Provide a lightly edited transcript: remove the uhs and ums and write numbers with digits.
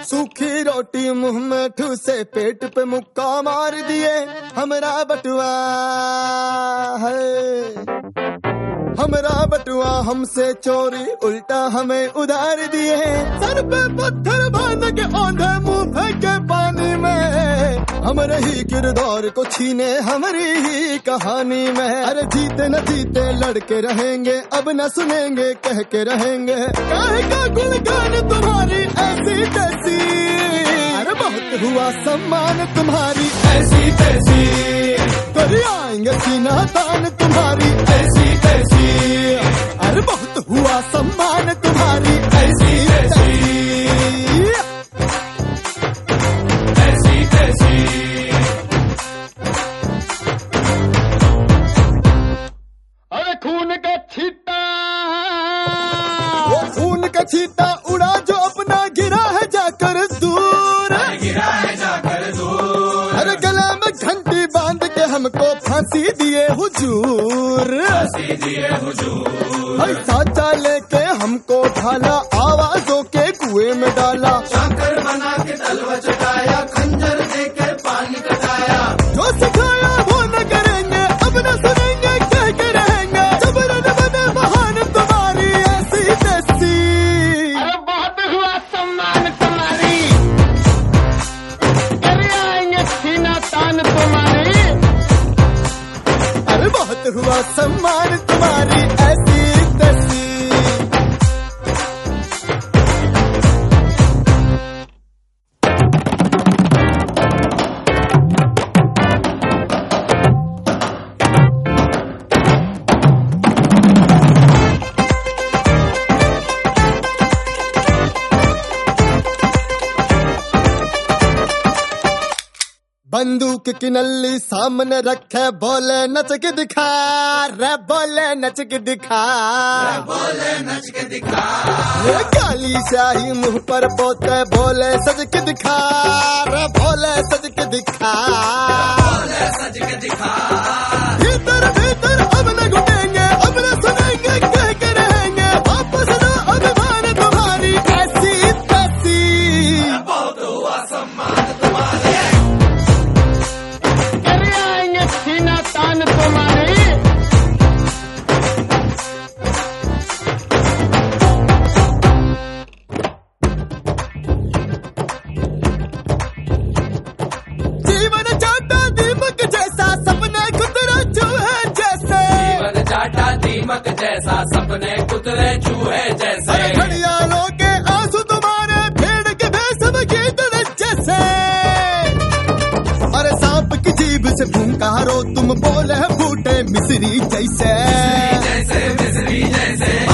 सूखी रोटी मुंह में ठूसे, पेट पे मुक्का मार दिए, हमरा बटुआ है, हमरा बटुआ हमसे चोरी, उल्टा हमें उधार दिए। सर पे पत्थर बांध के औंधे मुंह फेंके पानी में, हमरे ही किरदार को छीने हमारी ही कहानी में। अरे जीते न जीते लड़के रहेंगे, अब न सुनेंगे कह के रहेंगे, काहे का गुणगान तुम्हारी ऐसी तैसी। अरे बहुत हुआ सम्मान तुम्हारी ऐसी तैसी, कर आएंगे सीना तान तुम्हारी ऐसी तैसी। अरे बहुत हुआ सम्मान तुम्हारी ऐसी तैसी, ऐसी तैसी। अरे खून का छींटा, वो खून का छींटा उड़ा जो अपना गिरा है जाकर दूर, गिरा है जाकर दूर। अरे गला में घंटी बांध के हमको फांसी दिए हुजूर, फांसी दिए हुजूर। साचा लेके हमको ढाला, आवाजों के कुएं में डाला, चाकर बना के तलवा चटाया, खंजर देके पानी कटाया। जो सिखाया वो न करेंगे, अब न सुनेंगे कह के रहेंगे, जबरन बने महान तुम्हारी ऐसी तैसी। अरे बहुत हुआ सम्मान तुम्हारी, कर आएंगे सीना तान तुम्हारी। अरे बहुत हुआ सम्मान तुम्हारी ऐसी तैसी। बंदूक की नल्ली सामने रखे, बोले नच के दिखा रे, बोले नच के दिखा, बोले नच के दिखा। ये काली शाही मुंह पर पोते, बोले सज के दिखा रे, बोले सज के दिखा, बोले सज के दिखा। भीतर भीतर अब न घुटेंगे, अब न सुनेंगे कह के रहेंगे, वापस लो अभिमान तुम्हारी ऐसी तैसी। बहुत हुआ सम्मान तुम्हारे, सीना तान तुम्हारी। जीवन जाता दीमक जैसा, सपने कुतरे चूहे जैसे, जीवन जाता दीमक जैसा, सपने कुतरे चूहे जैसे। अरे घड़ियालों के आंसू तुम्हारे, भेड़ के भेष में गीत जैसे। अरे सांप की जीभ से फूंकारो, तुम बोले फूटे मिस्री जैसे, जैसे मिस्री जैसे।